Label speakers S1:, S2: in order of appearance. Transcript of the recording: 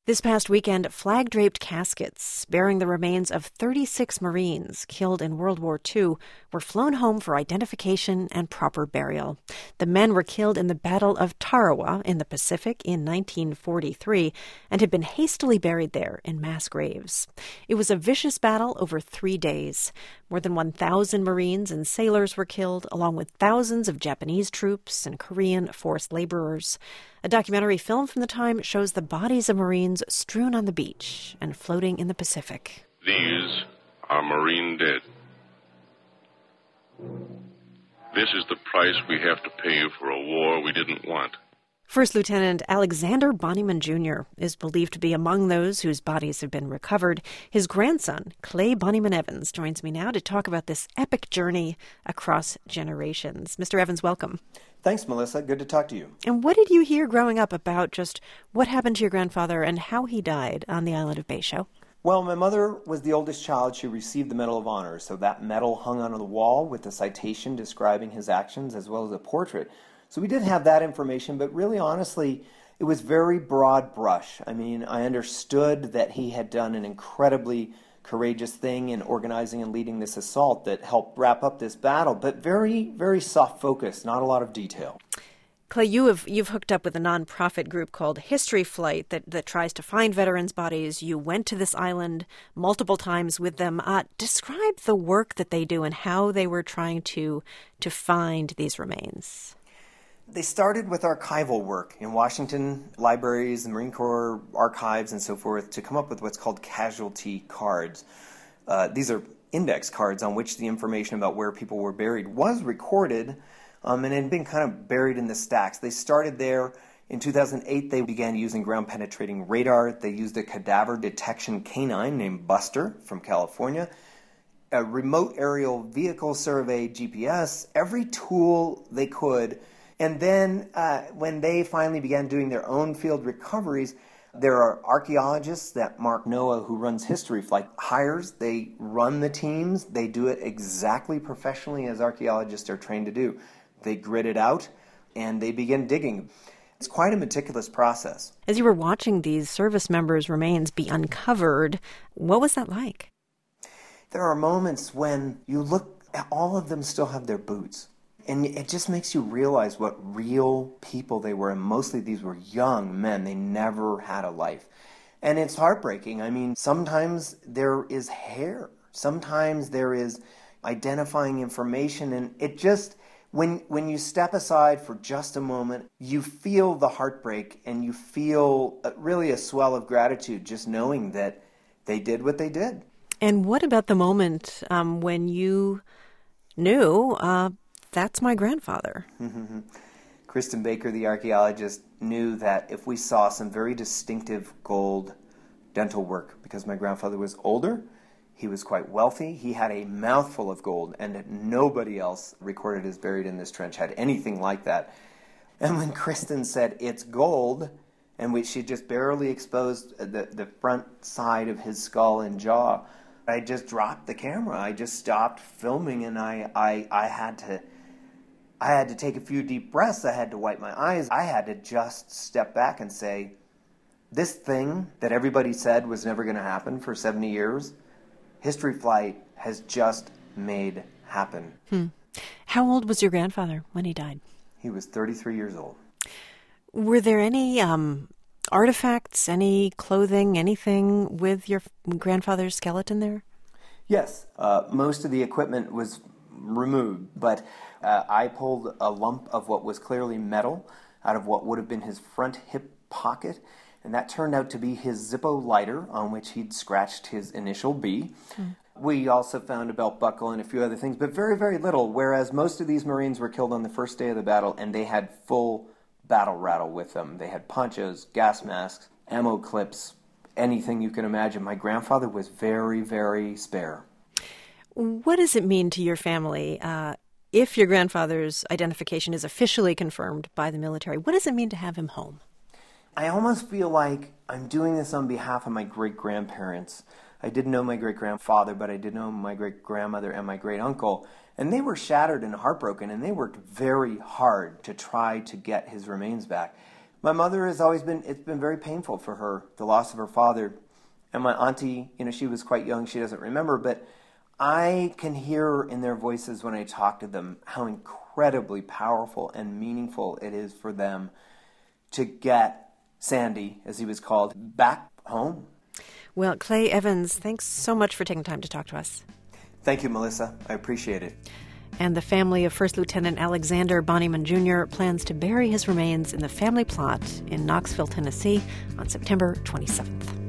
S1: This past weekend, flag-draped caskets bearing the remains of 36 Marines killed in World War II were flown home for identification and proper burial. The men were killed in the Battle of Tarawa in the Pacific in 1943 and had been hastily buried there in mass graves. It was a vicious battle over 3 days. More than 1,000 Marines and sailors were killed, along with thousands of Japanese troops and Korean forced laborers. A documentary film from the time shows the bodies of Marines strewn on the beach and floating in the Pacific.
S2: These are Marine dead. This is the price we have to pay for a war we didn't want.
S1: First Lieutenant Alexander Bonnyman Jr. is believed to be among those whose bodies have been recovered. His grandson, Clay Bonnyman Evans, joins me now to talk about this epic journey across generations. Mr. Evans, welcome.
S3: Thanks, Melissa. Good to talk to you.
S1: And what did you hear growing up about just what happened to your grandfather and how he died on the island of Bayshore?
S3: Well, my mother was the oldest child. She received the Medal of Honor, so that medal hung on the wall with a citation describing his actions as well as a portrait. So we did have that information, but really, honestly, it was very broad brush. I mean, I understood that he had done an incredibly courageous thing in organizing and leading this assault that helped wrap up this battle, but very, very soft focus, not a lot of detail.
S1: Clay, you've hooked up with a nonprofit group called History Flight that tries to find veterans' bodies. You went to this island multiple times with them. Describe the work that they do and how they were trying to find these remains.
S3: They started with archival work in Washington libraries, the Marine Corps archives, and so forth, to come up with what's called casualty cards. These are index cards on which the information about where people were buried was recorded and had been kind of buried in the stacks. They started there. In 2008, they began using ground-penetrating radar. They used a cadaver detection canine named Buster from California, a remote aerial vehicle survey, GPS, every tool they could. And then when they finally began doing their own field recoveries, there are archaeologists that Mark Noah, who runs History Flight, hires. They run the teams. They do it exactly professionally as archaeologists are trained to do. They grit it out, and they begin digging. It's quite a meticulous process.
S1: As you were watching these service members' remains be uncovered, what was that like?
S3: There are moments when you look, all of them still have their boots. And it just makes you realize what real people they were. And mostly these were young men. They never had a life. And it's heartbreaking. I mean, sometimes there is hair. Sometimes there is identifying information. And it just, when you step aside for just a moment, you feel the heartbreak and you feel really a swell of gratitude just knowing that they did what they did.
S1: And what about the moment when you knew... that's my grandfather.
S3: Kristen Baker, the archaeologist, knew that if we saw some very distinctive gold dental work, because my grandfather was older, he was quite wealthy, he had a mouthful of gold, and nobody else recorded as buried in this trench had anything like that. And when Kristen said, it's gold, and she just barely exposed the front side of his skull and jaw, I just dropped the camera. I just stopped filming, and I had to take a few deep breaths. I had to wipe my eyes. I had to just step back and say, this thing that everybody said was never going to happen for 70 years, History Flight has just made happen.
S1: How old was your grandfather when he died?
S3: He was 33 years old.
S1: Were there any artifacts, any clothing, anything with your grandfather's skeleton there?
S3: Yes. Most of the equipment was removed, but I pulled a lump of what was clearly metal out of what would have been his front hip pocket, and that turned out to be his Zippo lighter on which he'd scratched his initial B. We also found a belt buckle and a few other things, but very, very little, whereas most of these Marines were killed on the first day of the battle, and they had full battle rattle with them. They had ponchos, gas masks, ammo clips, anything you can imagine. My grandfather was very, very spare.
S1: What does it mean to your family if your grandfather's identification is officially confirmed by the military? What does it mean to have him home?
S3: I almost feel like I'm doing this on behalf of my great-grandparents. I didn't know my great-grandfather, but I did know my great-grandmother and my great-uncle. And they were shattered and heartbroken, and they worked very hard to try to get his remains back. My mother has always been, it's been very painful for her, the loss of her father. And my auntie, she was quite young, she doesn't remember, but I can hear in their voices when I talk to them how incredibly powerful and meaningful it is for them to get Sandy, as he was called, back home.
S1: Well, Clay Evans, thanks so much for taking time to talk to us.
S3: Thank you, Melissa. I appreciate it.
S1: And the family of First Lieutenant Alexander Bonnyman Jr. plans to bury his remains in the family plot in Knoxville, Tennessee on September 27th.